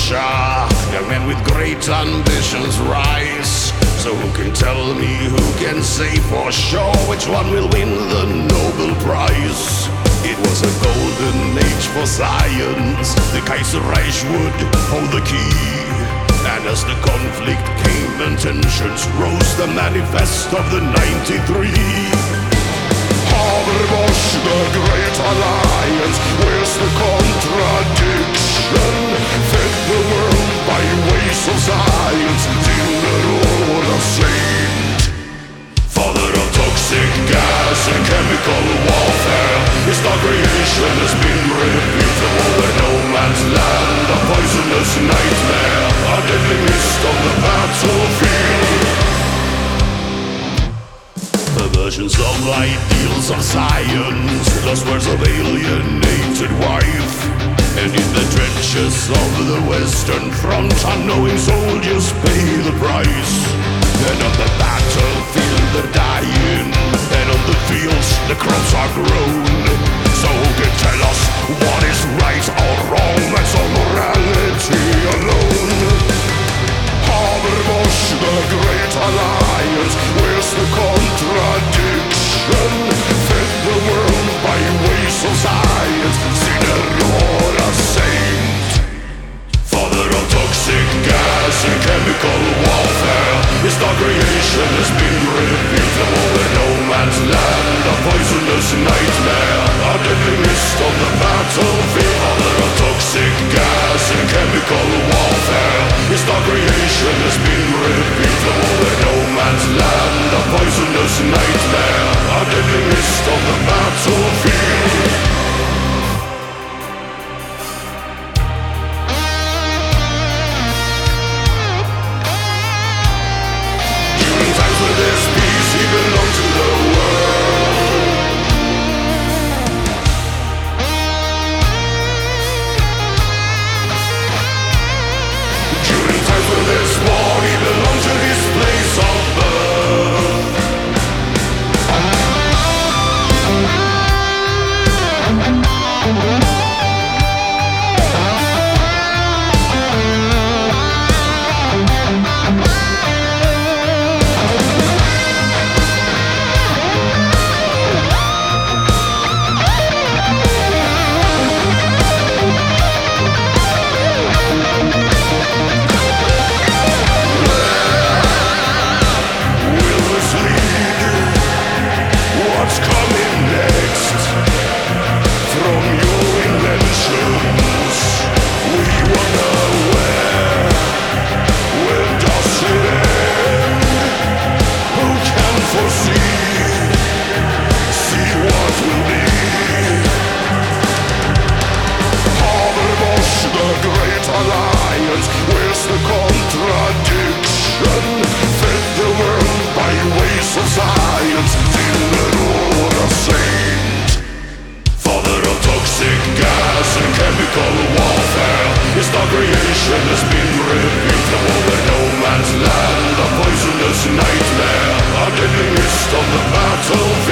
future. Young men with great ambitions rise. So who can tell me, who can say for sure which one will win the Nobel Prize? It was a golden age for science. The Kaiserreich would hold the key. And as the conflict came and tensions rose, the manifest of the 93. Haberbosch, the great alliance. Where's the contradiction? Fed the world by ways of science. Till or a saint. Father of toxic gas and chemical warfare. His dark creation has been revealed from over no man's land. A poisonous nightmare, a deadly mist on the battlefield. Perversions of ideals of science, lost words of alienated wife. And in the trenches of the Western Front, unknowing soldiers pay the price. And on the battlefield they're dying, and on the fields the crops are grown. So who can tell us what is right or wrong? That's all morality alone. Haberbosch, the great alliance. Where's the contradiction? Fed the world by ways of science. Sinner or a saint. Father of toxic gas and chemical warfare. His dark creation has been revealed from over no man's land. A poisonous nightmare, a deadly mist on the battlefield. Father of toxic gas and chemical warfare. His dark creation has been revealed from over no man's land. A poisonous nightmare, a deadly mist on the battlefield. This peace, he belongs to the world. During times when there's war, he belongs to his place of birth. What's coming next from your inventions? We wonder where does it end? Who can foresee, see what will be? Haberbosch, the great alliance. Where's the contradiction? Fed the world by ways of science. Or a saint. Father of toxic gas and chemical warfare. His dark creation has been revealed from over no man's land. A poisonous nightmare, a deadly mist on the battlefield.